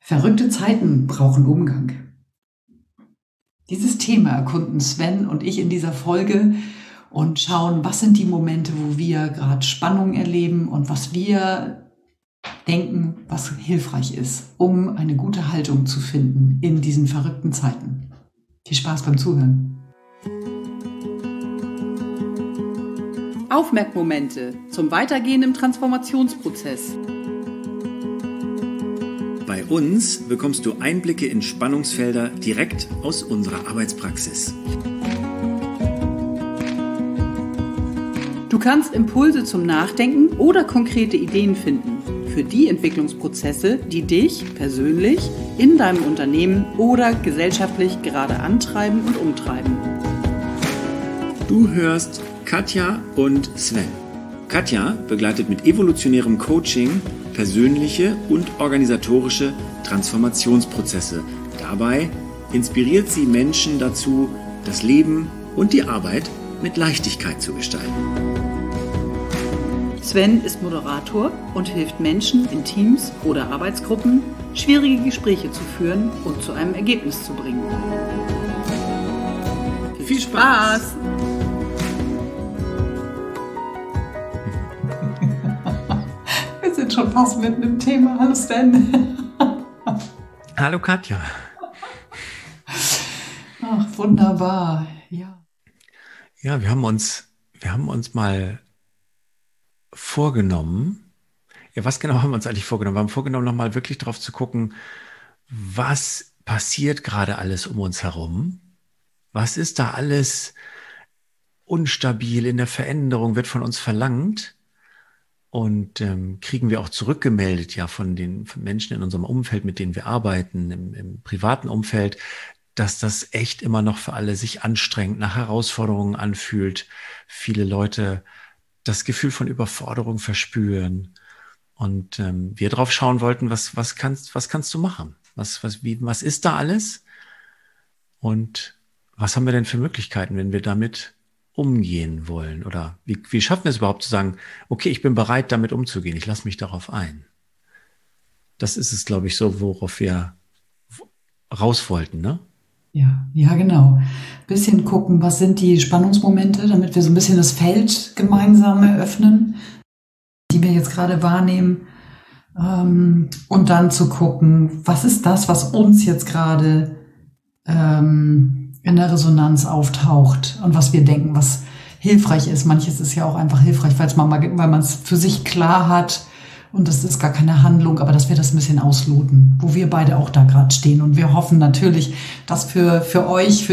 Verrückte Zeiten brauchen Umgang. Dieses Thema erkunden Sven und ich in dieser Folge und schauen, was sind die Momente, wo wir gerade Spannung erleben und was wir denken, was hilfreich ist, um eine gute Haltung zu finden in diesen verrückten Zeiten. Viel Spaß beim Zuhören. Aufmerkmomente zum Weitergehen im Transformationsprozess. Bei uns bekommst du Einblicke in Spannungsfelder direkt aus unserer Arbeitspraxis. Du kannst Impulse zum Nachdenken oder konkrete Ideen finden für die Entwicklungsprozesse, die dich persönlich in deinem Unternehmen oder gesellschaftlich gerade antreiben und umtreiben. Du hörst Katja und Sven. Katja begleitet mit evolutionärem Coaching persönliche und organisatorische Transformationsprozesse. Dabei inspiriert sie Menschen dazu, das Leben und die Arbeit mit Leichtigkeit zu gestalten. Sven ist Moderator und hilft Menschen in Teams oder Arbeitsgruppen, schwierige Gespräche zu führen und zu einem Ergebnis zu bringen. Viel Spaß! Wir sind schon fast mitten im Thema. Hallo Sven. Hallo Katja. Ach, wunderbar. Ja, wir haben uns mal vorgenommen. Ja, was genau haben wir uns eigentlich vorgenommen? Wir haben vorgenommen, nochmal wirklich drauf zu gucken, was passiert gerade alles um uns herum? Was ist da alles unstabil in der Veränderung, wird von uns verlangt? Und kriegen wir auch zurückgemeldet von Menschen in unserem Umfeld, mit denen wir arbeiten, im privaten Umfeld, dass das echt immer noch für alle sich anstrengend nach Herausforderungen anfühlt. Viele Leute das Gefühl von Überforderung verspüren. Und wir drauf schauen wollten, was kannst du machen? Was ist da alles? Und was haben wir denn für Möglichkeiten, wenn wir damit umgehen wollen? Oder wie schaffen wir es überhaupt zu sagen, okay, ich bin bereit, damit umzugehen, ich lasse mich darauf ein. Das ist es, glaube ich, so, worauf wir raus wollten, ne? Ja, genau. Bisschen gucken, was sind die Spannungsmomente, damit wir so ein bisschen das Feld gemeinsam eröffnen, die wir jetzt gerade wahrnehmen. Und dann zu gucken, was ist das, was uns jetzt gerade in der Resonanz auftaucht und was wir denken, was hilfreich ist. Manches ist ja auch einfach hilfreich, weil man es für sich klar hat und das ist gar keine Handlung, aber dass wir das ein bisschen ausloten, wo wir beide auch da gerade stehen. Und wir hoffen natürlich, dass für euch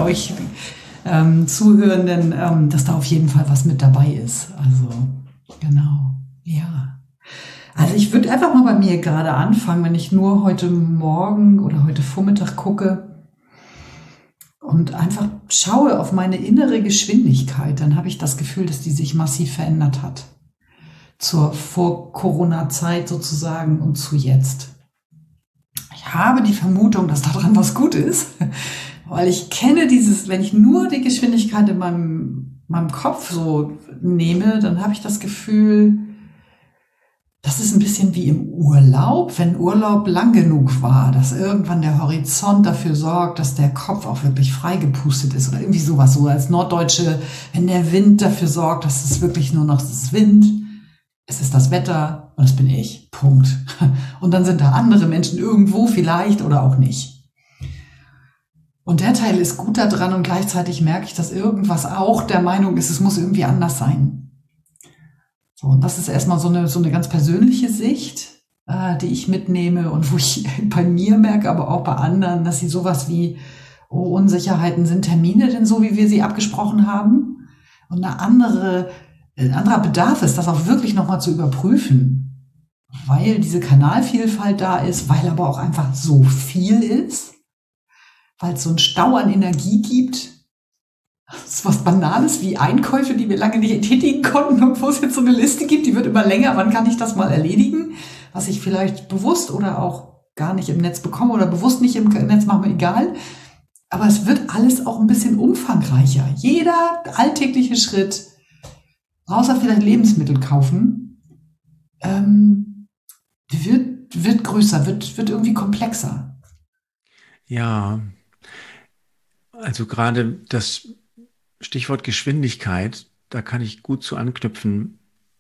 Zuhörenden, dass da auf jeden Fall was mit dabei ist. Also, genau, ja. Also ich würde einfach mal bei mir gerade anfangen, wenn ich nur heute Morgen oder heute Vormittag gucke, und einfach schaue auf meine innere Geschwindigkeit, dann habe ich das Gefühl, dass die sich massiv verändert hat. Zur Vor-Corona-Zeit sozusagen und zu jetzt. Ich habe die Vermutung, dass daran was gut ist, weil ich kenne wenn ich nur die Geschwindigkeit in meinem Kopf so nehme, dann habe ich das Gefühl, das ist ein bisschen wie im Urlaub, wenn Urlaub lang genug war, dass irgendwann der Horizont dafür sorgt, dass der Kopf auch wirklich freigepustet ist oder irgendwie sowas, so als Norddeutsche, wenn der Wind dafür sorgt, dass es wirklich nur noch das Wind, es ist das Wetter und es bin ich, Punkt. Und dann sind da andere Menschen irgendwo vielleicht oder auch nicht. Und der Teil ist gut da dran und gleichzeitig merke ich, dass irgendwas auch der Meinung ist, es muss irgendwie anders sein. So, und das ist erstmal so eine ganz persönliche Sicht, die ich mitnehme und wo ich bei mir merke, aber auch bei anderen, dass sie sowas wie, Unsicherheiten, sind Termine denn so, wie wir sie abgesprochen haben? Und ein anderer Bedarf ist, das auch wirklich nochmal zu überprüfen, weil diese Kanalvielfalt da ist, weil aber auch einfach so viel ist, weil es so einen Stau an Energie gibt. Das ist was Banales wie Einkäufe, die wir lange nicht tätigen konnten und wo es jetzt so eine Liste gibt, die wird immer länger. Wann kann ich das mal erledigen? Was ich vielleicht bewusst oder auch gar nicht im Netz bekomme oder bewusst nicht im Netz mache, mir egal. Aber es wird alles auch ein bisschen umfangreicher. Jeder alltägliche Schritt, außer vielleicht Lebensmittel kaufen, wird wird größer, wird irgendwie komplexer. Ja, also gerade das Stichwort Geschwindigkeit, da kann ich gut zu anknüpfen.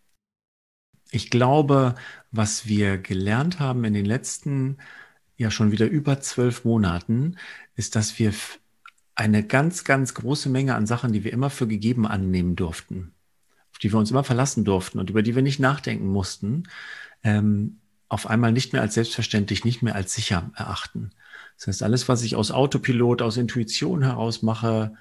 Ich glaube, was wir gelernt haben in den letzten, ja schon wieder über 12 Monaten, ist, dass wir eine ganz, ganz große Menge an Sachen, die wir immer für gegeben annehmen durften, auf die wir uns immer verlassen durften und über die wir nicht nachdenken mussten, auf einmal nicht mehr als selbstverständlich, nicht mehr als sicher erachten. Das heißt, alles, was ich aus Autopilot, aus Intuition heraus mache,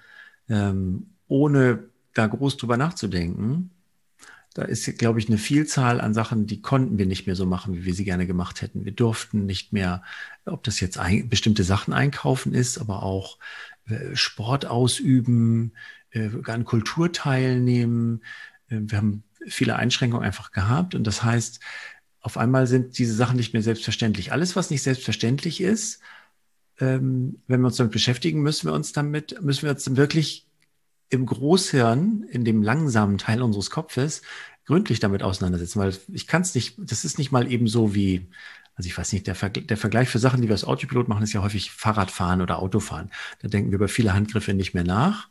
ohne da groß drüber nachzudenken, da ist, glaube ich, eine Vielzahl an Sachen, die konnten wir nicht mehr so machen, wie wir sie gerne gemacht hätten. Wir durften nicht mehr, ob das jetzt bestimmte Sachen einkaufen ist, aber auch Sport ausüben, an Kultur teilnehmen. Wir haben viele Einschränkungen einfach gehabt. Und das heißt, auf einmal sind diese Sachen nicht mehr selbstverständlich. Alles, was nicht selbstverständlich ist, wenn wir uns damit beschäftigen, müssen wir uns dann wirklich im Großhirn, in dem langsamen Teil unseres Kopfes, gründlich damit auseinandersetzen, weil ich kann es nicht, das ist nicht mal eben so wie, also ich weiß nicht, der Vergleich für Sachen, die wir als Autopilot machen, ist ja häufig Fahrradfahren oder Autofahren. Da denken wir über viele Handgriffe nicht mehr nach.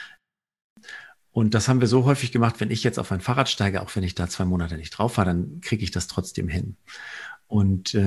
Und das haben wir so häufig gemacht, wenn ich jetzt auf ein Fahrrad steige, auch wenn ich da 2 Monate nicht drauf war, dann kriege ich das trotzdem hin. Und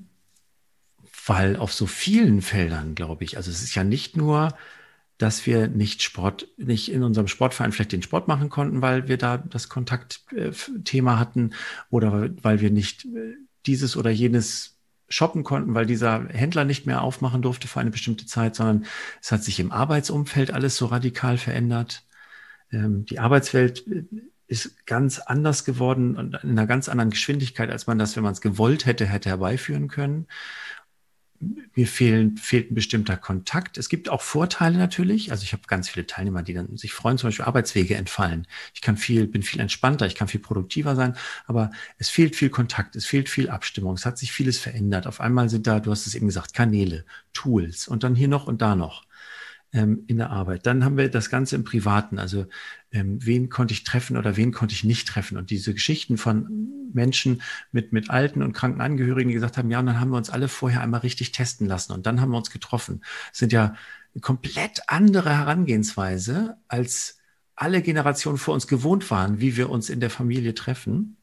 weil auf so vielen Feldern, glaube ich, also es ist ja nicht nur, dass wir nicht in unserem Sportverein vielleicht den Sport machen konnten, weil wir da das Kontaktthema hatten oder weil wir nicht dieses oder jenes shoppen konnten, weil dieser Händler nicht mehr aufmachen durfte für eine bestimmte Zeit, sondern es hat sich im Arbeitsumfeld alles so radikal verändert. Die Arbeitswelt ist ganz anders geworden und in einer ganz anderen Geschwindigkeit, als man das, wenn man es gewollt hätte herbeiführen können. Mir fehlt ein bestimmter Kontakt. Es gibt auch Vorteile natürlich. Also ich habe ganz viele Teilnehmer, die dann sich freuen, zum Beispiel Arbeitswege entfallen. Ich bin viel entspannter, ich kann viel produktiver sein, aber es fehlt viel Kontakt, es fehlt viel Abstimmung, es hat sich vieles verändert. Auf einmal sind da, du hast es eben gesagt, Kanäle, Tools und dann hier noch und da noch in der Arbeit. Dann haben wir das Ganze im Privaten, also wen konnte ich treffen oder wen konnte ich nicht treffen. Und diese Geschichten von Menschen mit alten und kranken Angehörigen, die gesagt haben, ja, und dann haben wir uns alle vorher einmal richtig testen lassen und dann haben wir uns getroffen. Das sind ja eine komplett andere Herangehensweise, als alle Generationen vor uns gewohnt waren, wie wir uns in der Familie treffen.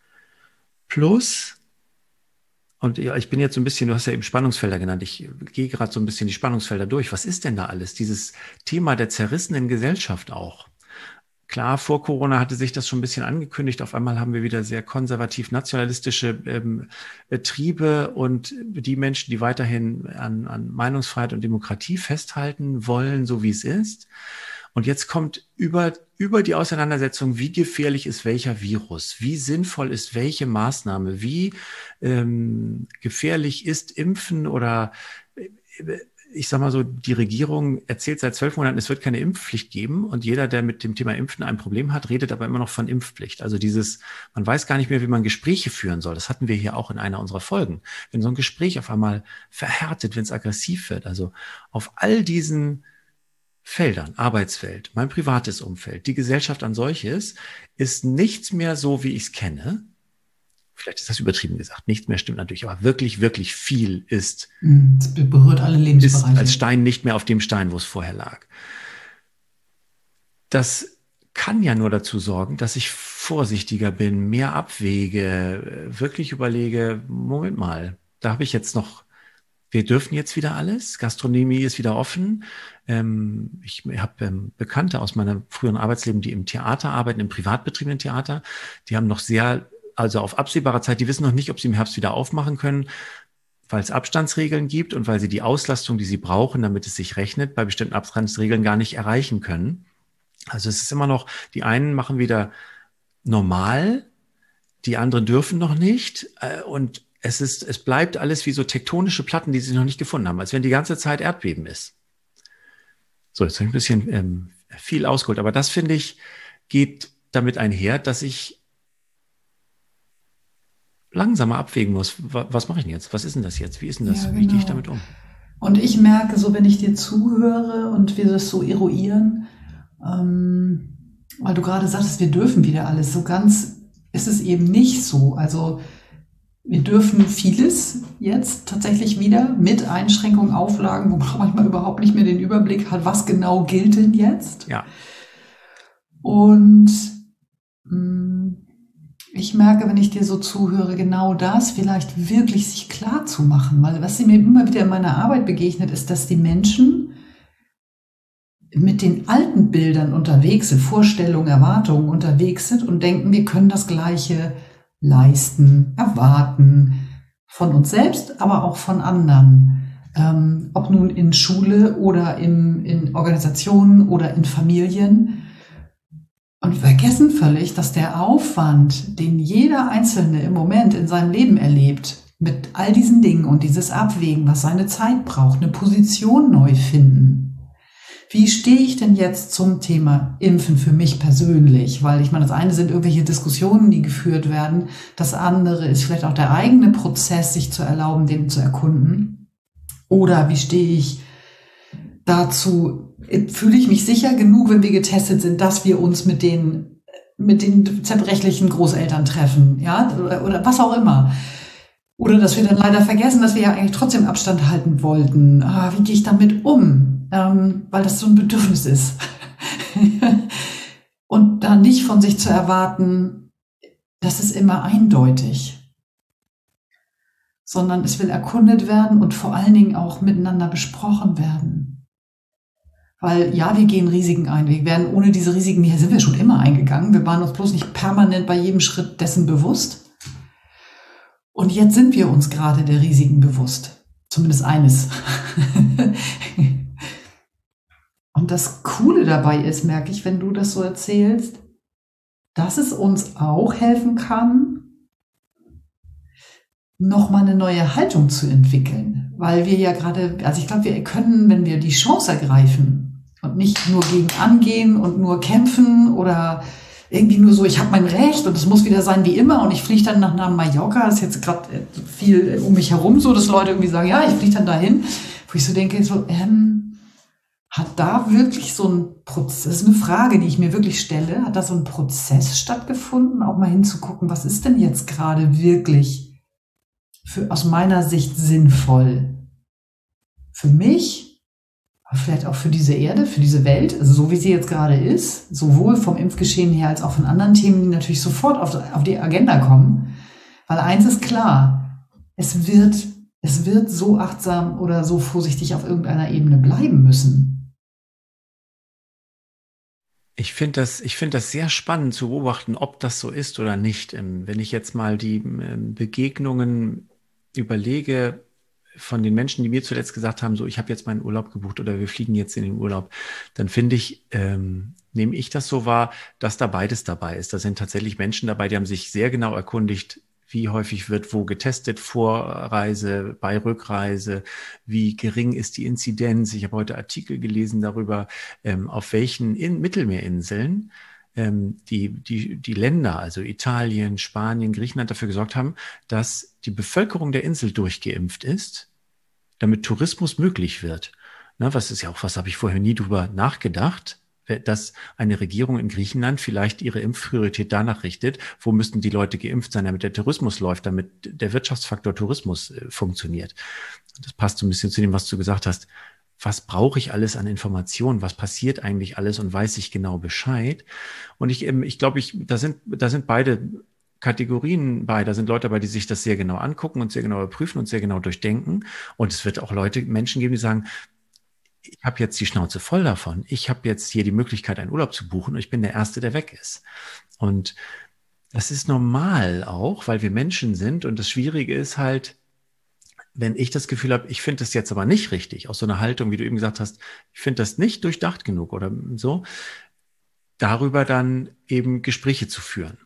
Plus, und ja, ich bin jetzt so ein bisschen, du hast ja eben Spannungsfelder genannt, ich gehe gerade so ein bisschen die Spannungsfelder durch. Was ist denn da alles? Dieses Thema der zerrissenen Gesellschaft auch. Klar, vor Corona hatte sich das schon ein bisschen angekündigt. Auf einmal haben wir wieder sehr konservativ-nationalistische Triebe und die Menschen, die weiterhin an Meinungsfreiheit und Demokratie festhalten wollen, so wie es ist. Und jetzt kommt über die Auseinandersetzung, wie gefährlich ist welcher Virus, wie sinnvoll ist welche Maßnahme, wie gefährlich ist Impfen oder ich sag mal so, die Regierung erzählt seit 12 Monaten, es wird keine Impfpflicht geben und jeder, der mit dem Thema Impfen ein Problem hat, redet aber immer noch von Impfpflicht. Also man weiß gar nicht mehr, wie man Gespräche führen soll. Das hatten wir hier auch in einer unserer Folgen. Wenn so ein Gespräch auf einmal verhärtet, wenn es aggressiv wird, also auf all diesen Feldern, Arbeitswelt, mein privates Umfeld, die Gesellschaft an solches, ist nichts mehr so, wie ich es kenne. Vielleicht ist das übertrieben gesagt, nichts mehr stimmt natürlich, aber wirklich, wirklich viel ist. Es berührt alle Lebensbereiche. Ist als Stein nicht mehr auf dem Stein, wo es vorher lag. Das kann ja nur dazu sorgen, dass ich vorsichtiger bin, mehr abwäge, wirklich überlege, Moment mal, da habe ich jetzt noch, wir dürfen jetzt wieder alles, Gastronomie ist wieder offen. Ich habe Bekannte aus meinem früheren Arbeitsleben, die im Theater arbeiten, im privat betriebenen Theater, die haben noch also auf absehbare Zeit, die wissen noch nicht, ob sie im Herbst wieder aufmachen können, weil es Abstandsregeln gibt und weil sie die Auslastung, die sie brauchen, damit es sich rechnet, bei bestimmten Abstandsregeln gar nicht erreichen können. Also es ist immer noch, die einen machen wieder normal, die anderen dürfen noch nicht und es bleibt alles wie so tektonische Platten, die sie noch nicht gefunden haben, als wenn die ganze Zeit Erdbeben ist. So, jetzt habe ich ein bisschen viel ausgeholt, aber das, finde ich, geht damit einher, dass ich langsamer abwägen muss. Was mache ich denn jetzt? Was ist denn das jetzt? Wie ist denn das? Ja, genau. Wie gehe ich damit um? Und ich merke so, wenn ich dir zuhöre und wir das so eruieren, weil du gerade sagtest, wir dürfen wieder alles. So ganz ist es eben nicht so. Also Wir dürfen vieles jetzt tatsächlich wieder mit Einschränkungen, Auflagen, wo man manchmal überhaupt nicht mehr den Überblick hat, was genau gilt denn jetzt. Ja. Und ich merke, wenn ich dir so zuhöre, genau das vielleicht wirklich sich klar zu machen. Weil was mir immer wieder in meiner Arbeit begegnet, ist, dass die Menschen mit den alten Bildern unterwegs sind, Vorstellungen, Erwartungen unterwegs sind und denken, wir können das Gleiche leisten, erwarten, von uns selbst, aber auch von anderen. Ob nun in Schule oder in Organisationen oder in Familien. Und wir vergessen völlig, dass der Aufwand, den jeder Einzelne im Moment in seinem Leben erlebt, mit all diesen Dingen und dieses Abwägen, was seine Zeit braucht, eine Position neu finden. Wie stehe ich denn jetzt zum Thema Impfen für mich persönlich? Weil ich meine, das eine sind irgendwelche Diskussionen, die geführt werden. Das andere ist vielleicht auch der eigene Prozess, sich zu erlauben, den zu erkunden. Oder wie stehe ich dazu? Fühle ich mich sicher genug, wenn wir getestet sind, dass wir uns mit den zerbrechlichen Großeltern treffen, ja, oder was auch immer. Oder dass wir dann leider vergessen, dass wir ja eigentlich trotzdem Abstand halten wollten. Wie gehe ich damit um? Weil das so ein Bedürfnis ist. Und da nicht von sich zu erwarten, das ist immer eindeutig. Sondern es will erkundet werden und vor allen Dingen auch miteinander besprochen werden. Weil ja, wir gehen Risiken ein. Wir werden ohne diese Risiken, hier sind wir schon immer eingegangen. Wir waren uns bloß nicht permanent bei jedem Schritt dessen bewusst. Und jetzt sind wir uns gerade der Risiken bewusst. Zumindest eines. Und das Coole dabei ist, merke ich, wenn du das so erzählst, dass es uns auch helfen kann, nochmal eine neue Haltung zu entwickeln. Weil wir ja gerade, also ich glaube, wir können, wenn wir die Chance ergreifen und nicht nur gegen angehen und nur kämpfen oder irgendwie nur so, ich habe mein Recht und es muss wieder sein wie immer und ich fliege dann nach Mallorca, ist jetzt gerade viel um mich herum so, dass Leute irgendwie sagen, ja, ich fliege dann dahin, wo ich so denke, so, hat da wirklich so ein Prozess, das ist eine Frage, die ich mir wirklich stelle, hat da so ein Prozess stattgefunden, auch mal hinzugucken, was ist denn jetzt gerade wirklich aus meiner Sicht sinnvoll? Für mich, aber vielleicht auch für diese Erde, für diese Welt, also so wie sie jetzt gerade ist, sowohl vom Impfgeschehen her als auch von anderen Themen, die natürlich sofort auf die Agenda kommen. Weil eins ist klar, es wird so achtsam oder so vorsichtig auf irgendeiner Ebene bleiben müssen. Ich finde das sehr spannend zu beobachten, ob das so ist oder nicht. Wenn ich jetzt mal die Begegnungen überlege von den Menschen, die mir zuletzt gesagt haben, so, ich habe jetzt meinen Urlaub gebucht oder wir fliegen jetzt in den Urlaub, dann nehme ich das so wahr, dass da beides dabei ist. Da sind tatsächlich Menschen dabei, die haben sich sehr genau erkundigt, wie häufig wird wo getestet, vor Reise, bei Rückreise, wie gering ist die Inzidenz. Ich habe heute Artikel gelesen darüber, auf welchen Mittelmeerinseln die Länder, also Italien, Spanien, Griechenland dafür gesorgt haben, dass die Bevölkerung der Insel durchgeimpft ist, damit Tourismus möglich wird. Na, was habe ich vorher nie drüber nachgedacht, dass eine Regierung in Griechenland vielleicht ihre Impfpriorität danach richtet, wo müssten die Leute geimpft sein, damit der Tourismus läuft, damit der Wirtschaftsfaktor Tourismus funktioniert. Das passt so ein bisschen zu dem, was du gesagt hast. Was brauche ich alles an Informationen? Was passiert eigentlich alles? Und weiß ich genau Bescheid? Und ich glaube, da sind beide Kategorien bei. Da sind Leute dabei, die sich das sehr genau angucken und sehr genau überprüfen und sehr genau durchdenken. Und es wird auch Menschen geben, die sagen, ich habe jetzt die Schnauze voll davon. Ich habe jetzt hier die Möglichkeit, einen Urlaub zu buchen und ich bin der Erste, der weg ist. Und das ist normal auch, weil wir Menschen sind. Und das Schwierige ist halt, wenn ich das Gefühl habe, ich finde das jetzt aber nicht richtig, aus so einer Haltung, wie du eben gesagt hast, ich finde das nicht durchdacht genug oder so, darüber dann eben Gespräche zu führen.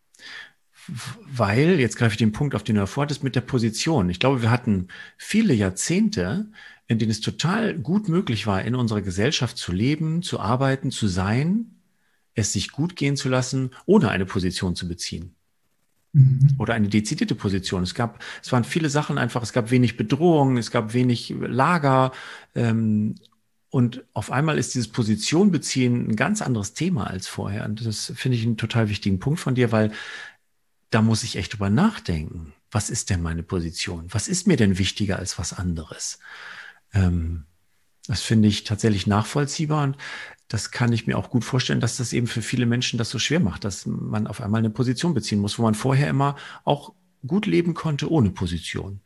Weil, jetzt greife ich den Punkt auf, den du davor hattest, mit der Position. Ich glaube, wir hatten viele Jahrzehnte, in denen es total gut möglich war, in unserer Gesellschaft zu leben, zu arbeiten, zu sein, es sich gut gehen zu lassen, ohne eine Position zu beziehen. Oder eine dezidierte Position. Es waren viele Sachen einfach, es gab wenig Bedrohung, es gab wenig Lager, und auf einmal ist dieses Position beziehen ein ganz anderes Thema als vorher. Und das finde ich einen total wichtigen Punkt von dir, weil da muss ich echt drüber nachdenken. was ist denn meine Position? Was ist mir denn wichtiger als was anderes? Das finde ich tatsächlich nachvollziehbar und das kann ich mir auch gut vorstellen, dass das eben für viele Menschen das so schwer macht, dass man auf einmal eine Position beziehen muss, wo man vorher immer auch gut leben konnte ohne Position.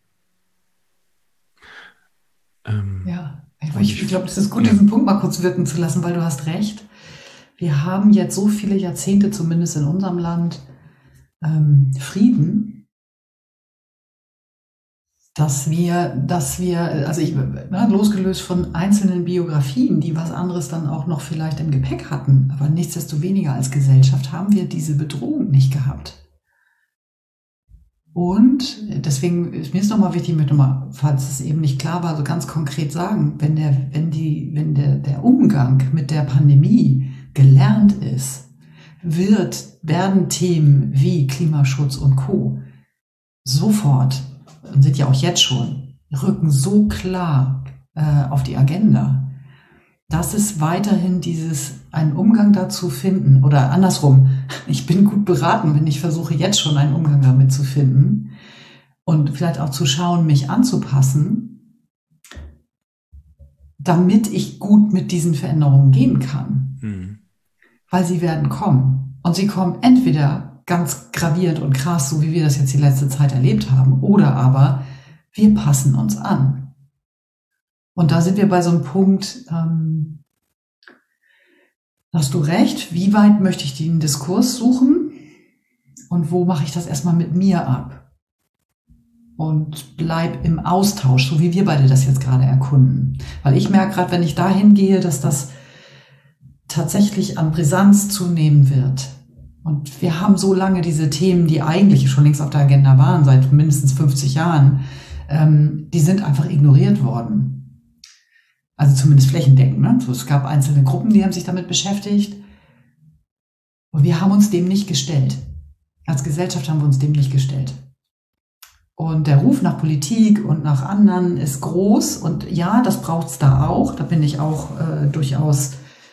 Ja, ich glaube, es ist gut, diesen Punkt mal kurz wirken zu lassen, weil du hast recht. Wir haben jetzt so viele Jahrzehnte, zumindest in unserem Land, Frieden, dass wir, also losgelöst von einzelnen Biografien, die was anderes dann auch noch vielleicht im Gepäck hatten, aber nichtsdestoweniger als Gesellschaft haben wir diese Bedrohung nicht gehabt. Und deswegen ist mir nochmal wichtig, ich möchte nochmal, falls es eben nicht klar war, so ganz konkret sagen, wenn der Umgang mit der Pandemie gelernt ist, werden Themen wie Klimaschutz und Co. sofort, und sind ja auch jetzt schon, rücken so klar auf die Agenda, dass es weiterhin einen Umgang dazu finden, oder andersrum, ich bin gut beraten, wenn ich versuche jetzt schon einen Umgang damit zu finden und vielleicht auch zu schauen, mich anzupassen, damit ich gut mit diesen Veränderungen gehen kann. Weil sie werden kommen. Und sie kommen entweder ganz gravierend und krass, so wie wir das jetzt die letzte Zeit erlebt haben, oder aber wir passen uns an. Und da sind wir bei so einem Punkt, hast du recht, wie weit möchte ich den Diskurs suchen und wo mache ich das erstmal mit mir ab? Und bleib im Austausch, so wie wir beide das jetzt gerade erkunden. Weil ich merke gerade, wenn ich dahin gehe, dass das tatsächlich an Brisanz zunehmen wird. Und wir haben so lange diese Themen, die eigentlich schon längst auf der Agenda waren, seit mindestens 50 Jahren, die sind einfach ignoriert worden. Also zumindest flächendeckend. Ne? So, es gab einzelne Gruppen, die haben sich damit beschäftigt. Und wir haben uns dem nicht gestellt. Als Gesellschaft haben wir uns dem nicht gestellt. Und der Ruf nach Politik und nach anderen ist groß. Und ja, das braucht es da auch. Da bin ich auch durchaus,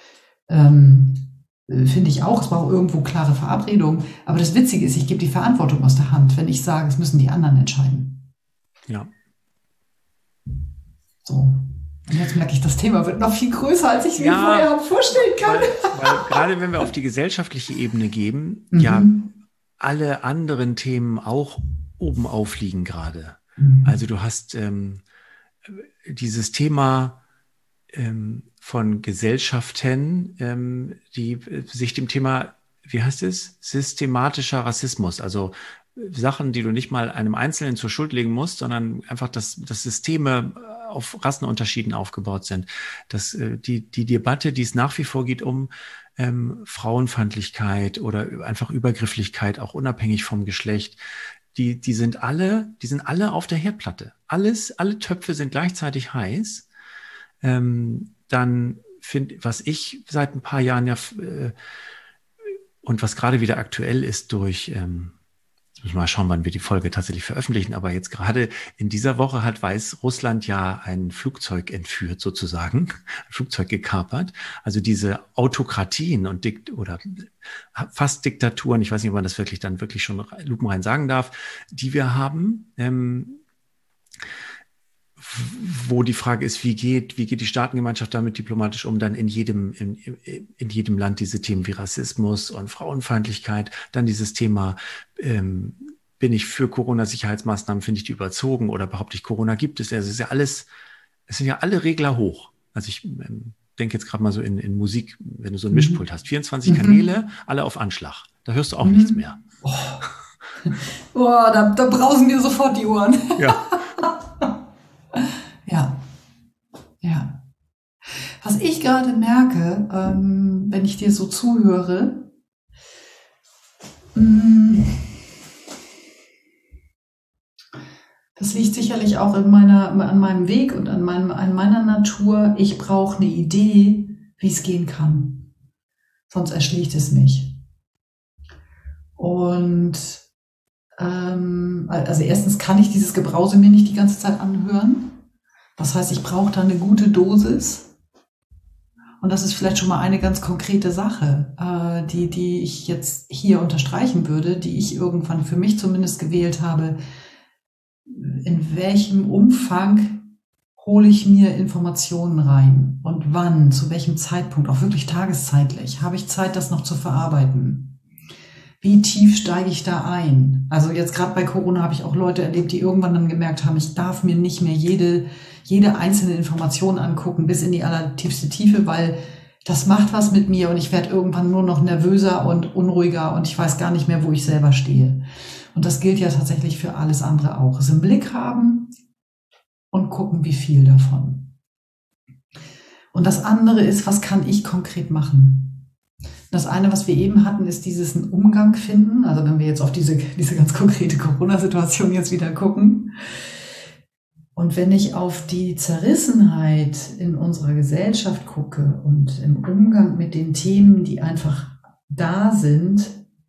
finde ich auch, es braucht irgendwo klare Verabredungen. Aber das Witzige ist, ich gebe die Verantwortung aus der Hand, wenn ich sage, es müssen die anderen entscheiden. Ja. So. Und jetzt merke ich, das Thema wird noch viel größer, als ich mir vorher vorstellen kann. Weil gerade wenn wir auf die gesellschaftliche Ebene gehen, ja, alle anderen Themen auch oben aufliegen gerade. Also du hast dieses Thema von Gesellschaften, die sich dem Thema, wie heißt es, systematischer Rassismus, also Sachen, die du nicht mal einem Einzelnen zur Schuld legen musst, sondern einfach, dass Systeme auf Rassenunterschieden aufgebaut sind. Die Debatte, die es nach wie vor geht um Frauenfeindlichkeit oder einfach Übergrifflichkeit, auch unabhängig vom Geschlecht, die sind alle auf der Herdplatte. Alle Töpfe sind gleichzeitig heiß. Dann was ich seit ein paar Jahren und was gerade wieder aktuell ist durch jetzt müssen wir mal schauen, wann wir die Folge tatsächlich veröffentlichen, aber jetzt gerade in dieser Woche hat Weißrussland ja ein Flugzeug entführt sozusagen, ein Flugzeug gekapert. Also diese Autokratien oder fast Diktaturen, ich weiß nicht, ob man das wirklich schon lupenrein sagen darf, die wir haben, wo die Frage ist, wie geht die Staatengemeinschaft damit diplomatisch um, dann in jedem Land diese Themen wie Rassismus und Frauenfeindlichkeit, dann dieses Thema, bin ich für Corona-Sicherheitsmaßnahmen, finde ich die überzogen oder behaupte ich, Corona gibt es. Also es sind ja alle Regler hoch. Also ich denke jetzt gerade mal so in Musik, wenn du so ein Mischpult hast, 24 Kanäle, alle auf Anschlag. Da hörst du auch nichts mehr. Da brausen mir sofort die Ohren. Ja. Ja. Was ich gerade merke, wenn ich dir so zuhöre, das liegt sicherlich auch an meinem Weg und an meiner Natur. Ich brauche eine Idee, wie es gehen kann. Sonst erschlägt es mich. Und also erstens kann ich dieses Gebrause mir nicht die ganze Zeit anhören. Das heißt, ich brauche da eine gute Dosis. Und das ist vielleicht schon mal eine ganz konkrete Sache, die ich jetzt hier unterstreichen würde, die ich irgendwann für mich zumindest gewählt habe. in welchem Umfang hole ich mir Informationen rein und wann, zu welchem Zeitpunkt, auch wirklich tageszeitlich. Habe ich Zeit, das noch zu verarbeiten? Wie tief steige ich da ein? Also jetzt gerade bei Corona habe ich auch Leute erlebt, die irgendwann dann gemerkt haben, ich darf mir nicht mehr jede einzelne Information angucken, bis in die allertiefste Tiefe, weil das macht was mit mir und ich werde irgendwann nur noch nervöser und unruhiger und ich weiß gar nicht mehr, wo ich selber stehe. Und das gilt ja tatsächlich für alles andere auch. Es im Blick haben und gucken, wie viel davon. Und das andere ist, was kann ich konkret machen? Das eine, was wir eben hatten, ist dieses einen Umgang finden. Also wenn wir jetzt auf diese ganz konkrete Corona-Situation jetzt wieder gucken. Und wenn ich auf die Zerrissenheit in unserer Gesellschaft gucke und im Umgang mit den Themen, die einfach da sind,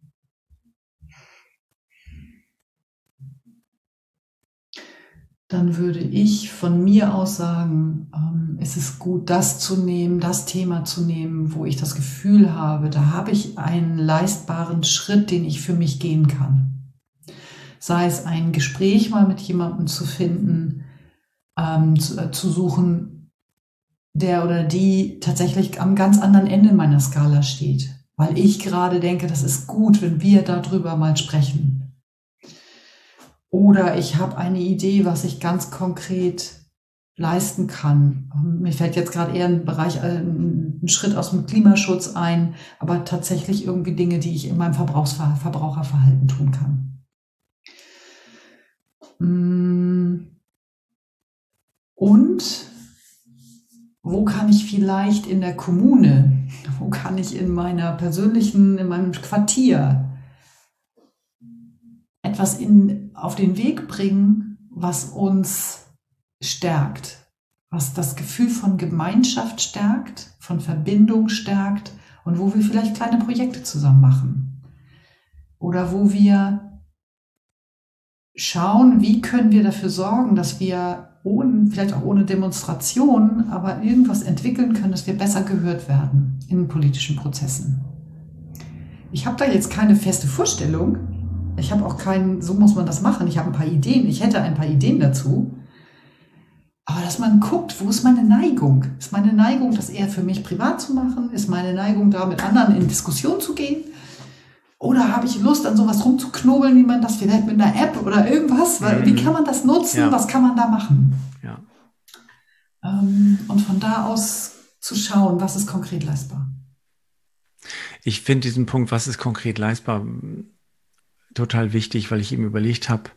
dann würde ich von mir aus sagen, es ist gut, das Thema zu nehmen, wo ich das Gefühl habe, da habe ich einen leistbaren Schritt, den ich für mich gehen kann. Sei es ein Gespräch mal mit jemandem zu finden, zu suchen, der oder die tatsächlich am ganz anderen Ende meiner Skala steht, weil ich gerade denke, das ist gut, wenn wir darüber mal sprechen. Oder ich habe eine Idee, was ich ganz konkret leisten kann. Mir fällt jetzt gerade eher ein Schritt aus dem Klimaschutz ein, aber tatsächlich irgendwie Dinge, die ich in meinem Verbraucherverhalten tun kann. Und wo kann ich vielleicht in der Kommune, wo kann ich in meinem Quartier etwas auf den Weg bringen, was uns stärkt, was das Gefühl von Gemeinschaft stärkt, von Verbindung stärkt und wo wir vielleicht kleine Projekte zusammen machen. Oder wo wir schauen, wie können wir dafür sorgen, dass wir vielleicht auch ohne Demonstration, aber irgendwas entwickeln können, dass wir besser gehört werden in politischen Prozessen. Ich habe da jetzt keine feste Vorstellung. Ich habe auch so muss man das machen. Ich habe ein paar Ideen. Ich hätte ein paar Ideen dazu. Aber dass man guckt, wo ist meine Neigung? Ist meine Neigung, das eher für mich privat zu machen? Ist meine Neigung, da mit anderen in Diskussion zu gehen? Oder habe ich Lust, an sowas rumzuknobeln, wie man das vielleicht mit einer App oder irgendwas? Wie kann man das nutzen? Ja. Was kann man da machen? Ja. Und von da aus zu schauen, was ist konkret leistbar? Ich finde diesen Punkt, was ist konkret leistbar, total wichtig, weil ich eben überlegt habe,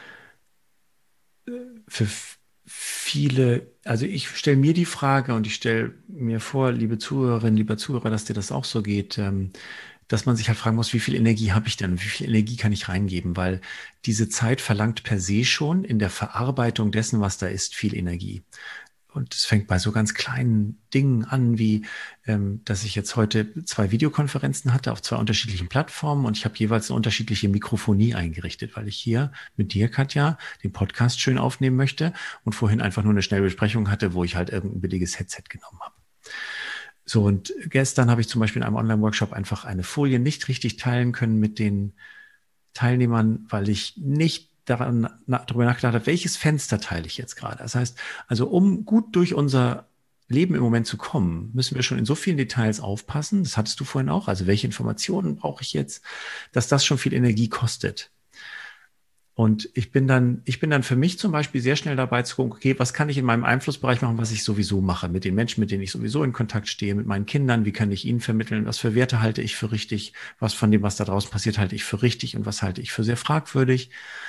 für viele, also ich stelle mir die Frage und ich stelle mir vor, liebe Zuhörerinnen, lieber Zuhörer, dass dir das auch so geht, dass man sich halt fragen muss, wie viel Energie habe ich denn? Wie viel Energie kann ich reingeben? Weil diese Zeit verlangt per se schon in der Verarbeitung dessen, was da ist, viel Energie. Und es fängt bei so ganz kleinen Dingen an, wie dass ich jetzt heute 2 Videokonferenzen hatte auf 2 unterschiedlichen Plattformen und ich habe jeweils eine unterschiedliche Mikrofonie eingerichtet, weil ich hier mit dir, Katja, den Podcast schön aufnehmen möchte und vorhin einfach nur eine schnelle Besprechung hatte, wo ich halt irgendein billiges Headset genommen habe. So, und gestern habe ich zum Beispiel in einem Online-Workshop einfach eine Folie nicht richtig teilen können mit den Teilnehmern, weil ich nicht darüber nachgedacht habe, welches Fenster teile ich jetzt gerade. Das heißt, also um gut durch unser Leben im Moment zu kommen, müssen wir schon in so vielen Details aufpassen. Das hattest du vorhin auch. Also welche Informationen brauche ich jetzt, dass das schon viel Energie kostet. Und ich bin dann für mich zum Beispiel sehr schnell dabei zu gucken, okay, was kann ich in meinem Einflussbereich machen, was ich sowieso mache, mit den Menschen, mit denen ich sowieso in Kontakt stehe, mit meinen Kindern, wie kann ich ihnen vermitteln, was für Werte halte ich für richtig, was von dem, was da draußen passiert, halte ich für richtig und was halte ich für sehr fragwürdig.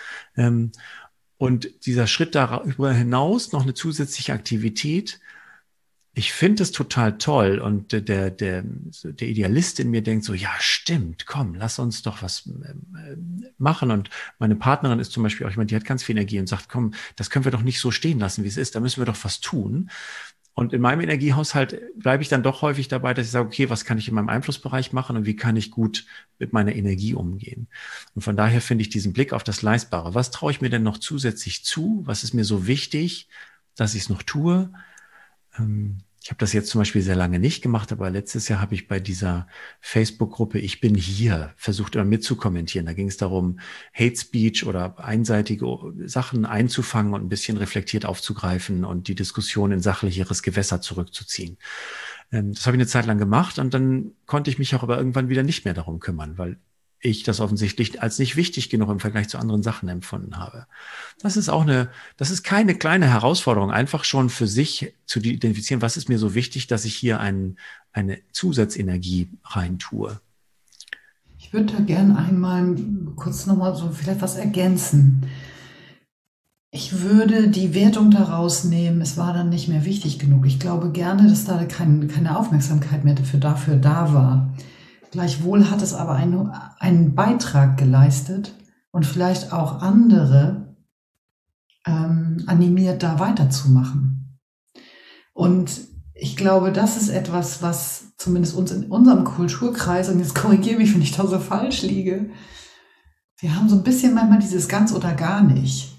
Und dieser Schritt darüber hinaus, noch eine zusätzliche Aktivität, ich finde es total toll und der Idealist in mir denkt so, ja stimmt, komm, lass uns doch was machen. Und meine Partnerin ist zum Beispiel auch jemand, die hat ganz viel Energie und sagt, komm, das können wir doch nicht so stehen lassen, wie es ist, da müssen wir doch was tun. Und in meinem Energiehaushalt bleibe ich dann doch häufig dabei, dass ich sage, okay, was kann ich in meinem Einflussbereich machen und wie kann ich gut mit meiner Energie umgehen? Und von daher finde ich diesen Blick auf das Leistbare. Was traue ich mir denn noch zusätzlich zu? Was ist mir so wichtig, dass ich es noch tue? Ich habe das jetzt zum Beispiel sehr lange nicht gemacht, aber letztes Jahr habe ich bei dieser Facebook-Gruppe Ich bin hier versucht, immer mitzukommentieren. Da ging es darum, Hate Speech oder einseitige Sachen einzufangen und ein bisschen reflektiert aufzugreifen und die Diskussion in sachlicheres Gewässer zurückzuziehen. Das habe ich eine Zeit lang gemacht und dann konnte ich mich auch aber irgendwann wieder nicht mehr darum kümmern, weil ich das offensichtlich als nicht wichtig genug im Vergleich zu anderen Sachen empfunden habe. Das ist keine kleine Herausforderung, einfach schon für sich zu identifizieren, was ist mir so wichtig, dass ich hier eine Zusatzenergie reintue. Ich würde da gerne einmal kurz nochmal so vielleicht was ergänzen. Ich würde die Wertung daraus nehmen, es war dann nicht mehr wichtig genug. Ich glaube gerne, dass da keine Aufmerksamkeit mehr dafür da war. Gleichwohl hat es aber einen Beitrag geleistet und vielleicht auch andere animiert, da weiterzumachen. Und ich glaube, das ist etwas, was zumindest uns in unserem Kulturkreis, und jetzt korrigiere mich, wenn ich da so falsch liege, wir haben so ein bisschen manchmal dieses ganz oder gar nicht.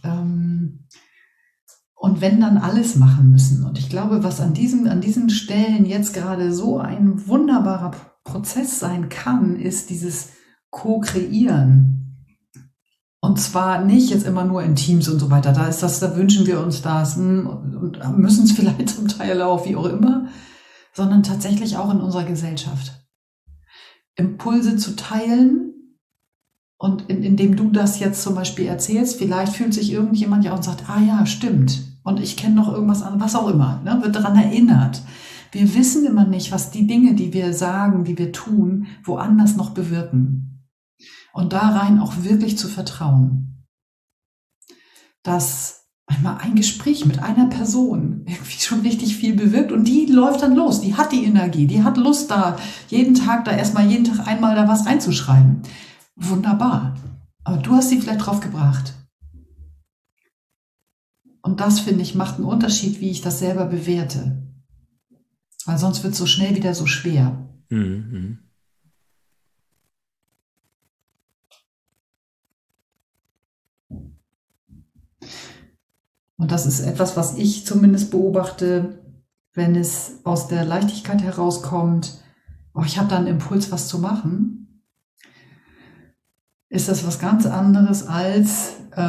Und wenn dann alles machen müssen. Und ich glaube, was an diesen Stellen jetzt gerade so ein wunderbarer Prozess sein kann, ist dieses Co-Kreieren. Und zwar nicht jetzt immer nur in Teams und so weiter. Da wünschen wir uns das und müssen es vielleicht zum Teil auch, wie auch immer, sondern tatsächlich auch in unserer Gesellschaft. Impulse zu teilen und indem du das jetzt zum Beispiel erzählst, vielleicht fühlt sich irgendjemand ja und sagt, ah ja, stimmt. Und ich kenne noch irgendwas an, was auch immer, ne, wird daran erinnert. Wir wissen immer nicht, was die Dinge, die wir sagen, die wir tun, woanders noch bewirken. Und da rein auch wirklich zu vertrauen. Dass manchmal ein Gespräch mit einer Person irgendwie schon richtig viel bewirkt und die läuft dann los, die hat die Energie, die hat Lust da, jeden Tag einmal da was reinzuschreiben. Wunderbar. Aber du hast sie vielleicht drauf gebracht. Und das, finde ich, macht einen Unterschied, wie ich das selber bewerte. Weil sonst wird es so schnell wieder so schwer. Mhm. Und das ist etwas, was ich zumindest beobachte, wenn es aus der Leichtigkeit herauskommt, oh, ich habe da einen Impuls, was zu machen, ist das was ganz anderes als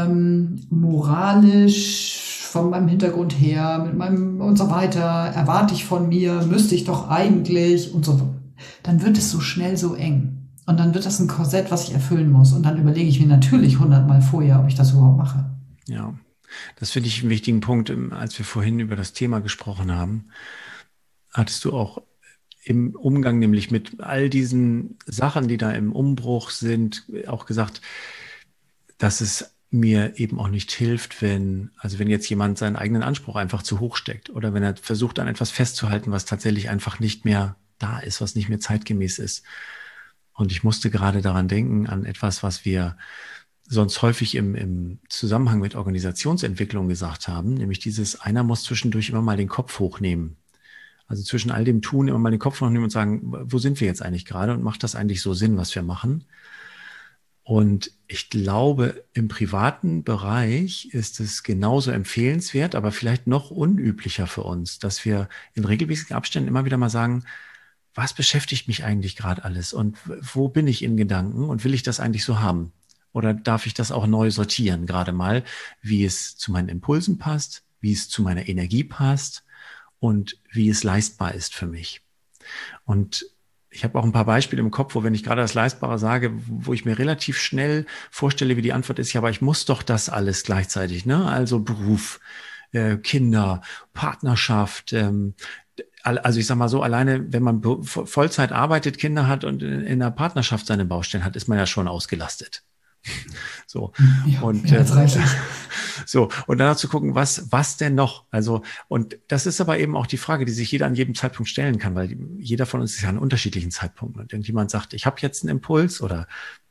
moralisch von meinem Hintergrund her, mit meinem und so weiter, erwarte ich von mir, müsste ich doch eigentlich und so. Dann wird es so schnell so eng. Und dann wird das ein Korsett, was ich erfüllen muss. Und dann überlege ich mir natürlich 100-mal vorher, ob ich das überhaupt mache. Ja, das finde ich einen wichtigen Punkt. Als wir vorhin über das Thema gesprochen haben, hattest du auch im Umgang nämlich mit all diesen Sachen, die da im Umbruch sind, auch gesagt, dass es mir eben auch nicht hilft, wenn jetzt jemand seinen eigenen Anspruch einfach zu hoch steckt oder wenn er versucht, an etwas festzuhalten, was tatsächlich einfach nicht mehr da ist, was nicht mehr zeitgemäß ist. Und ich musste gerade daran denken, an etwas, was wir sonst häufig im Zusammenhang mit Organisationsentwicklung gesagt haben, nämlich einer muss zwischendurch immer mal den Kopf hochnehmen. Also zwischen all dem Tun immer mal den Kopf hochnehmen und sagen, wo sind wir jetzt eigentlich gerade und macht das eigentlich so Sinn, was wir machen? Und ich glaube, im privaten Bereich ist es genauso empfehlenswert, aber vielleicht noch unüblicher für uns, dass wir in regelmäßigen Abständen immer wieder mal sagen, was beschäftigt mich eigentlich gerade alles und wo bin ich in Gedanken und will ich das eigentlich so haben? Oder darf ich das auch neu sortieren, gerade mal, wie es zu meinen Impulsen passt, wie es zu meiner Energie passt und wie es leistbar ist für mich. Und ich habe auch ein paar Beispiele im Kopf, wo, wenn ich gerade das Leistbare sage, wo ich mir relativ schnell vorstelle, wie die Antwort ist, ja, aber ich muss doch das alles gleichzeitig, ne? Also Beruf, Kinder, Partnerschaft, also ich sag mal so, alleine, wenn man Vollzeit arbeitet, Kinder hat und in einer Partnerschaft seine Baustellen hat, ist man ja schon ausgelastet. So. Ja, und so, und danach zu gucken, was denn noch? Also, und das ist aber eben auch die Frage, die sich jeder an jedem Zeitpunkt stellen kann, weil jeder von uns ist ja an unterschiedlichen Zeitpunkten. Und irgendjemand sagt, ich habe jetzt einen Impuls oder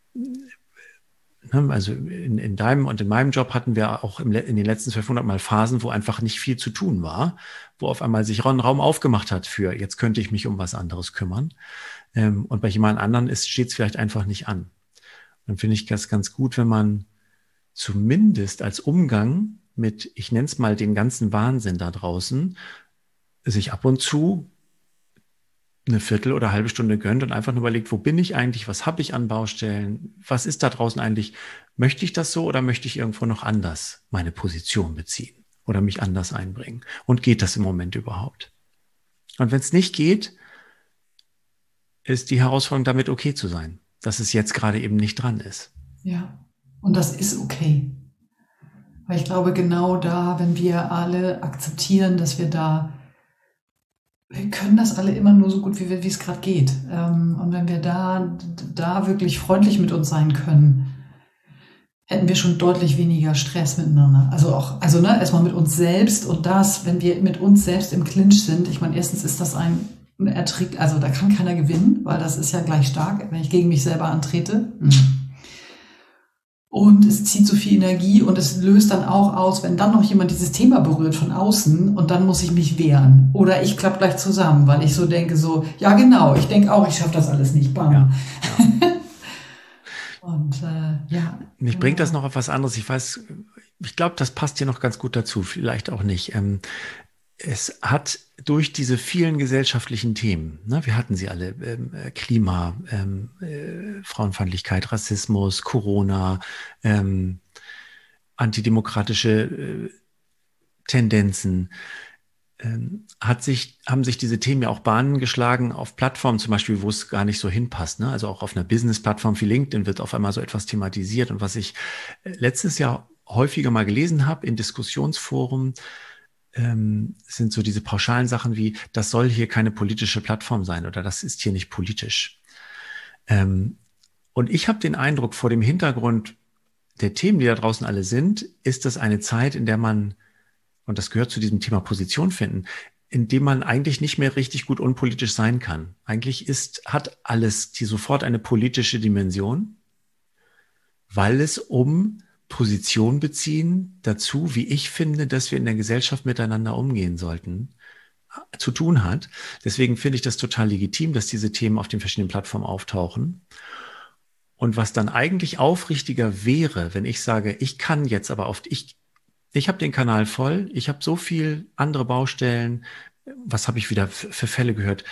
also in deinem und in meinem Job hatten wir auch in den letzten 1200 Mal Phasen, wo einfach nicht viel zu tun war, wo auf einmal sich ein Raum aufgemacht hat für, jetzt könnte ich mich um was anderes kümmern. Und bei jemand anderen steht es vielleicht einfach nicht an. Dann finde ich das ganz gut, wenn man zumindest als Umgang mit, ich nenne es mal den ganzen Wahnsinn da draußen, sich ab und zu eine Viertel oder halbe Stunde gönnt und einfach nur überlegt, wo bin ich eigentlich, was habe ich an Baustellen, was ist da draußen eigentlich, möchte ich das so oder möchte ich irgendwo noch anders meine Position beziehen oder mich anders einbringen? Und geht das im Moment überhaupt? Und wenn es nicht geht, ist die Herausforderung, damit okay zu sein, dass es jetzt gerade eben nicht dran ist. Ja, und das ist okay. Weil ich glaube, genau da, wenn wir alle akzeptieren, dass wir können das alle immer nur so gut, wie es gerade geht. Und wenn wir da wirklich freundlich mit uns sein können, hätten wir schon deutlich weniger Stress miteinander. Erstmal mit uns selbst und wenn wir mit uns selbst im Clinch sind, ich meine, erstens ist das ein Ertrick, also da kann keiner gewinnen, weil das ist ja gleich stark, wenn ich gegen mich selber antrete. Und es zieht so viel Energie und es löst dann auch aus, wenn dann noch jemand dieses Thema berührt von außen und dann muss ich mich wehren. Oder ich klappe gleich zusammen, weil ich so denke, ja genau, ich denke auch, ich schaffe das alles nicht. Bam. Ja. Und Mich bringt das noch auf was anderes. Ich glaube, das passt hier noch ganz gut dazu, vielleicht auch nicht. Es hat durch diese vielen gesellschaftlichen Themen, ne, wir hatten sie alle, Klima, Frauenfeindlichkeit, Rassismus, Corona, antidemokratische Tendenzen, haben sich diese Themen ja auch Bahnen geschlagen auf Plattformen zum Beispiel, wo es gar nicht so hinpasst. Ne? Also auch auf einer Business-Plattform wie LinkedIn wird auf einmal so etwas thematisiert. Und was ich letztes Jahr häufiger mal gelesen habe in Diskussionsforen, sind so diese pauschalen Sachen wie, das soll hier keine politische Plattform sein oder das ist hier nicht politisch. Und ich habe den Eindruck, vor dem Hintergrund der Themen, die da draußen alle sind, ist das eine Zeit, in der man, und das gehört zu diesem Thema Position finden, in dem man eigentlich nicht mehr richtig gut unpolitisch sein kann. Eigentlich hat alles sofort eine politische Dimension, weil es um Position beziehen dazu, wie ich finde, dass wir in der Gesellschaft miteinander umgehen sollten, zu tun hat. Deswegen finde ich das total legitim, dass diese Themen auf den verschiedenen Plattformen auftauchen. Und was dann eigentlich aufrichtiger wäre, wenn ich sage, ich kann jetzt aber ich habe den Kanal voll, ich habe so viel andere Baustellen. Was habe ich wieder für Fälle gehört?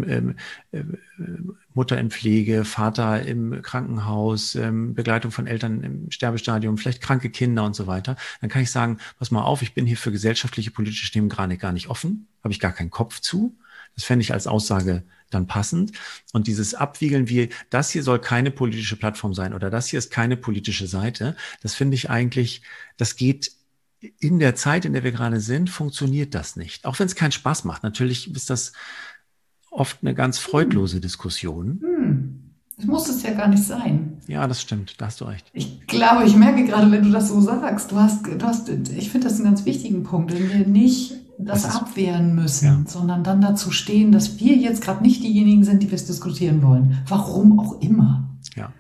Mutter in Pflege, Vater im Krankenhaus, Begleitung von Eltern im Sterbestadium, vielleicht kranke Kinder und so weiter. Dann kann ich sagen, pass mal auf, ich bin hier für gesellschaftliche, politische Themen gerade gar nicht offen, habe ich gar keinen Kopf zu. Das fände ich als Aussage dann passend. Und dieses Abwiegeln wie, das hier soll keine politische Plattform sein oder das hier ist keine politische Seite, das finde ich eigentlich, das geht in der Zeit, in der wir gerade sind, funktioniert das nicht. Auch wenn es keinen Spaß macht. Natürlich ist das oft eine ganz freudlose Diskussion. Das muss es ja gar nicht sein. Ja, das stimmt. Da hast du recht. Ich glaube, ich merke gerade, wenn du das so sagst, ich finde das einen ganz wichtigen Punkt, wenn wir nicht das abwehren müssen, sondern dann dazu stehen, dass wir jetzt gerade nicht diejenigen sind, die wir es diskutieren wollen. Warum auch immer. Ja.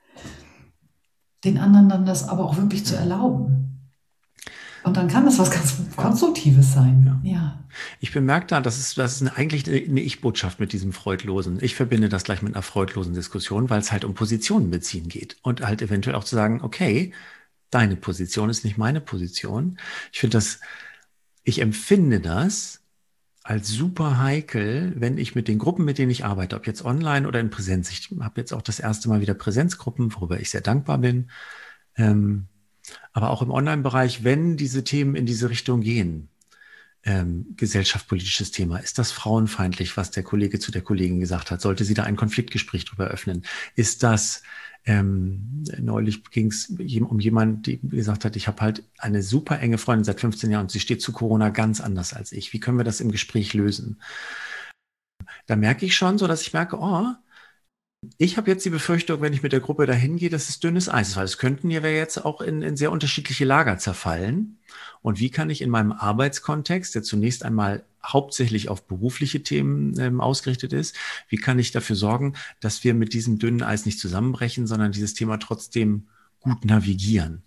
Den anderen dann das aber auch wirklich zu erlauben. Und dann kann das was ganz Konstruktives sein. Ja. Ich bemerke da, das ist eigentlich eine Ich-Botschaft mit diesem Freudlosen. Ich verbinde das gleich mit einer freudlosen Diskussion, weil es halt um Positionen beziehen geht. Und halt eventuell auch zu sagen, okay, deine Position ist nicht meine Position. Ich empfinde das als super heikel, wenn ich mit den Gruppen, mit denen ich arbeite, ob jetzt online oder in Präsenz. Ich habe jetzt auch das erste Mal wieder Präsenzgruppen, worüber ich sehr dankbar bin. Aber auch im Online-Bereich, wenn diese Themen in diese Richtung gehen, gesellschaftspolitisches Thema, ist das frauenfeindlich, was der Kollege zu der Kollegin gesagt hat? Sollte sie da ein Konfliktgespräch drüber öffnen? Ist das, neulich ging es um jemanden, die gesagt hat, ich habe halt eine super enge Freundin seit 15 Jahren und sie steht zu Corona ganz anders als ich. Wie können wir das im Gespräch lösen? Da merke ich schon so, dass ich merke, ich habe jetzt die Befürchtung, wenn ich mit der Gruppe dahin gehe, dass es dünnes Eis ist, weil es könnten ja jetzt auch in sehr unterschiedliche Lager zerfallen. Und wie kann ich in meinem Arbeitskontext, der zunächst einmal hauptsächlich auf berufliche Themen ausgerichtet ist, wie kann ich dafür sorgen, dass wir mit diesem dünnen Eis nicht zusammenbrechen, sondern dieses Thema trotzdem gut navigieren?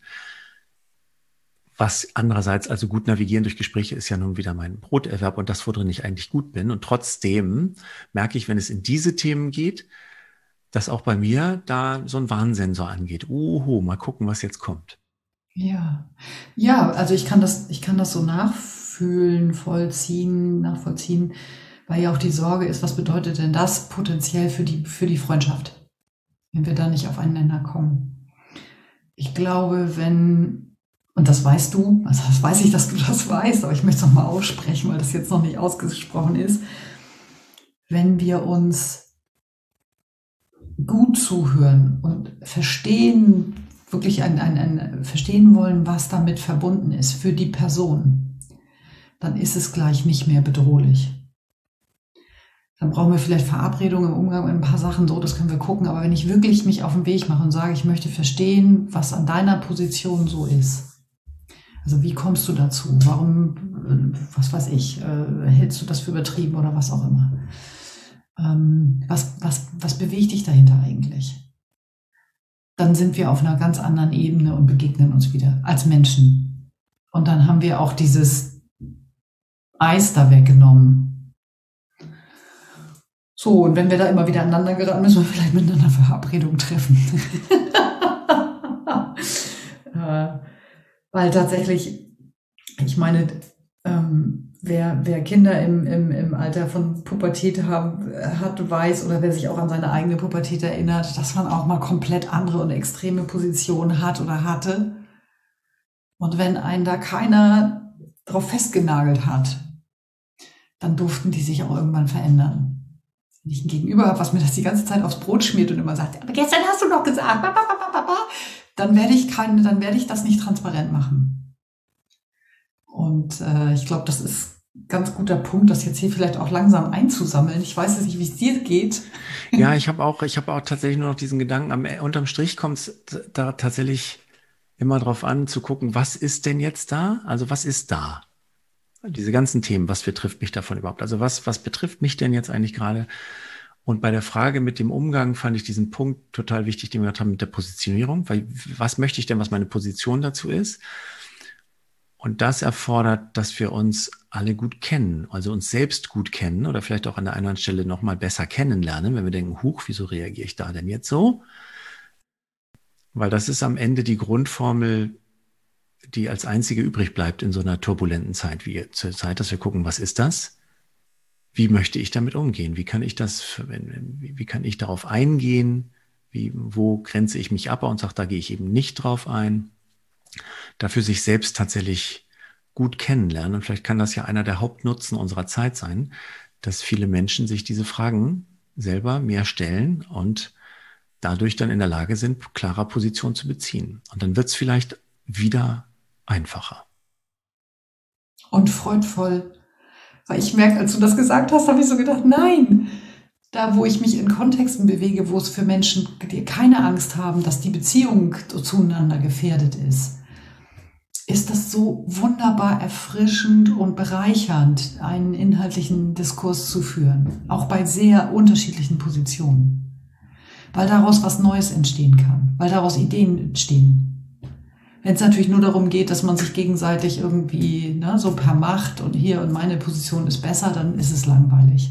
Was andererseits, also gut navigieren durch Gespräche ist ja nun wieder mein Broterwerb und das, worin ich eigentlich gut bin. Und trotzdem merke ich, wenn es in diese Themen geht, dass auch bei mir da so ein Warnsensor angeht. Mal gucken, was jetzt kommt. Ja, also ich kann das so nachfühlen. fühlen, nachvollziehen, weil ja auch die Sorge ist, was bedeutet denn das potenziell für die Freundschaft, wenn wir da nicht auf einen Nenner kommen. Ich glaube, und das weißt du, also das weiß ich, dass du das weißt, aber ich möchte es nochmal aussprechen, weil das jetzt noch nicht ausgesprochen ist, wenn wir uns gut zuhören und verstehen, wirklich verstehen wollen, was damit verbunden ist für die Person, dann ist es gleich nicht mehr bedrohlich. Dann brauchen wir vielleicht Verabredungen im Umgang mit ein paar Sachen, so, das können wir gucken. Aber wenn ich wirklich mich auf den Weg mache und sage, ich möchte verstehen, was an deiner Position so ist. Also wie kommst du dazu? Warum, was weiß ich, hältst du das für übertrieben oder was auch immer? Was bewegt dich dahinter eigentlich? Dann sind wir auf einer ganz anderen Ebene und begegnen uns wieder als Menschen. Und dann haben wir auch dieses Eis da weggenommen. So, und wenn wir da immer wieder aneinander geraten, müssen wir vielleicht miteinander Verabredungen treffen. Weil tatsächlich, ich meine, wer Kinder im Alter von Pubertät hat, weiß, oder wer sich auch an seine eigene Pubertät erinnert, dass man auch mal komplett andere und extreme Positionen hat oder hatte. Und wenn einen da keiner drauf festgenagelt hat, dann durften die sich auch irgendwann verändern. Wenn ich ein Gegenüber habe, was mir das die ganze Zeit aufs Brot schmiert und immer sagt, aber gestern hast du doch gesagt, dann werde ich das nicht transparent machen. Und ich glaube, das ist ein ganz guter Punkt, das jetzt hier vielleicht auch langsam einzusammeln. Ich weiß jetzt nicht, wie es dir geht. Ja, ich habe auch tatsächlich nur noch diesen Gedanken, unterm Strich kommt es da tatsächlich immer drauf an, zu gucken, was ist denn jetzt da? Also was ist da? Diese ganzen Themen, was betrifft mich davon überhaupt? Also was betrifft mich denn jetzt eigentlich gerade? Und bei der Frage mit dem Umgang fand ich diesen Punkt total wichtig, den wir gesagt haben mit der Positionierung. Weil was möchte ich denn, was meine Position dazu ist? Und das erfordert, dass wir uns alle gut kennen, also uns selbst gut kennen oder vielleicht auch an der anderen Stelle nochmal besser kennenlernen, wenn wir denken, huch, wieso reagiere ich da denn jetzt so? Weil das ist am Ende die Grundformel, die als einzige übrig bleibt in so einer turbulenten Zeit wie zur Zeit, dass wir gucken, was ist das? Wie möchte ich damit umgehen? Wie kann ich darauf eingehen? Wo grenze ich mich ab und sage, da gehe ich eben nicht drauf ein? Dafür sich selbst tatsächlich gut kennenlernen. Und vielleicht kann das ja einer der Hauptnutzen unserer Zeit sein, dass viele Menschen sich diese Fragen selber mehr stellen und dadurch dann in der Lage sind, klarer Position zu beziehen. Und dann wird es vielleicht wieder einfacher. Und freudvoll. Weil ich merke, als du das gesagt hast, habe ich so gedacht, nein, da wo ich mich in Kontexten bewege, wo es für Menschen, die keine Angst haben, dass die Beziehung zueinander gefährdet ist das so wunderbar erfrischend und bereichernd, einen inhaltlichen Diskurs zu führen. Auch bei sehr unterschiedlichen Positionen. Weil daraus was Neues entstehen kann. Weil daraus Ideen entstehen. Wenn es natürlich nur darum geht, dass man sich gegenseitig irgendwie so per Macht und hier und meine Position ist besser, dann ist es langweilig.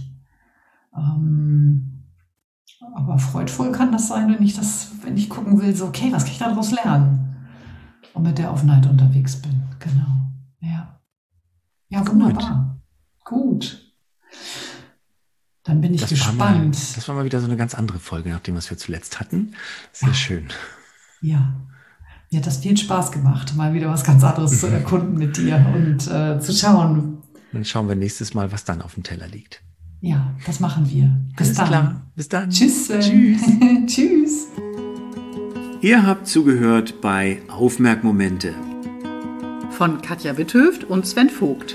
Aber freudvoll kann das sein, wenn ich gucken will, so okay, was kann ich daraus lernen? Und mit der Offenheit unterwegs bin. Genau. Ja, wunderbar. Gut. Dann bin ich gespannt. Das war mal wieder so eine ganz andere Folge, nach dem, was wir zuletzt hatten. Sehr schön. Ja. Mir hat das viel Spaß gemacht, mal wieder was ganz anderes zu erkunden mit dir und zu schauen. Dann schauen wir nächstes Mal, was dann auf dem Teller liegt. Ja, das machen wir. Bis dann. Klar. Bis dann. Tschüss. Tschüss. Tschüss. Ihr habt zugehört bei Aufmerkmomente von Katja Witthöft und Sven Vogt.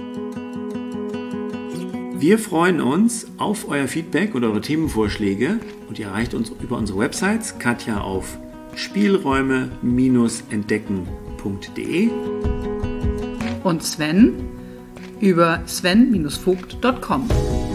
Wir freuen uns auf euer Feedback oder eure Themenvorschläge und ihr erreicht uns über unsere Websites, Katja auf spielräume-entdecken.de und Sven über sven-vogt.com.